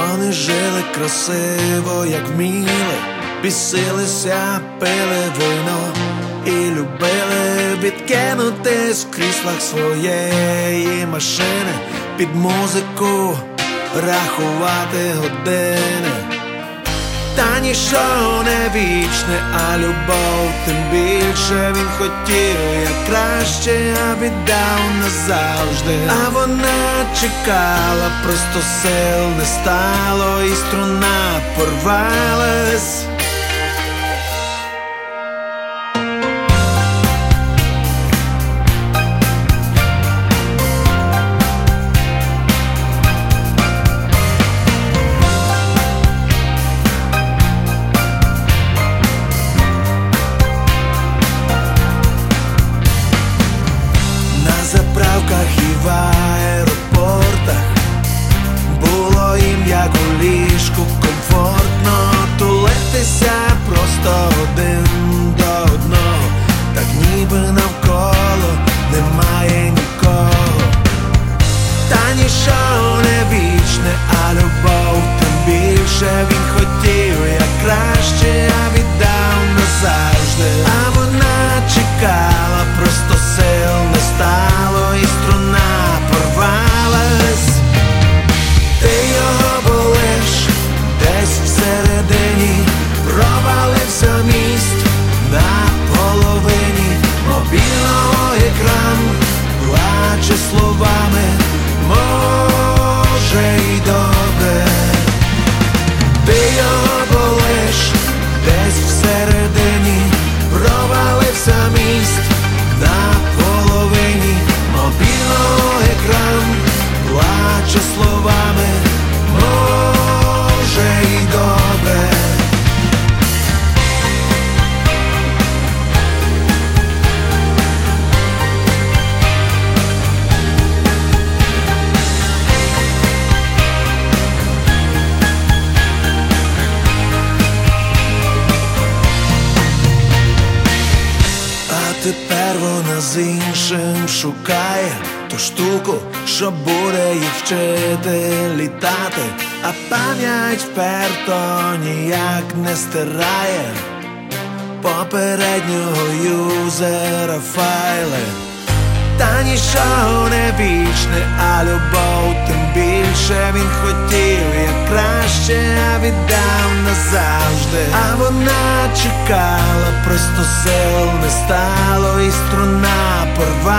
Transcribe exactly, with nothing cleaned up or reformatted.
Вони жили красиво, як вміли, бісилися, пили вино і любили відкинути в кріслах своєї машини, під музику рахувати години. Та ніщо не вічне, а любов тим більше. Він хотів як краще, а віддав назавжди. А вона чекала, просто сил не стало, і струна порвалась. І в аеропортах було їм як у ліжку комфортно тулитися просто один до одного, так ніби навколо немає нікого. Та ніщо не вічне, а любов тим більше. Він хотів як краще, а віддав назавжди. А вона чекала, просто сил не стало, і струна порвалась. Ти його болиш десь всередині, провалився міст на половині мобільного екран, плаче словами, може й добре. Ти його болиш десь всередині, провалився міст на половині мобільного екран, плаче словами, може й добре. Тепер вона з іншим шукає ту штуку, що буде їх вчити літати, а пам'ять вперто ніяк не стирає попереднього юзера файли. Та ніщо не вічне, а любов тим більше. Він хотів як краще, а віддав назавжди. А вона чекала, просто сил не стало, і струна порвалась.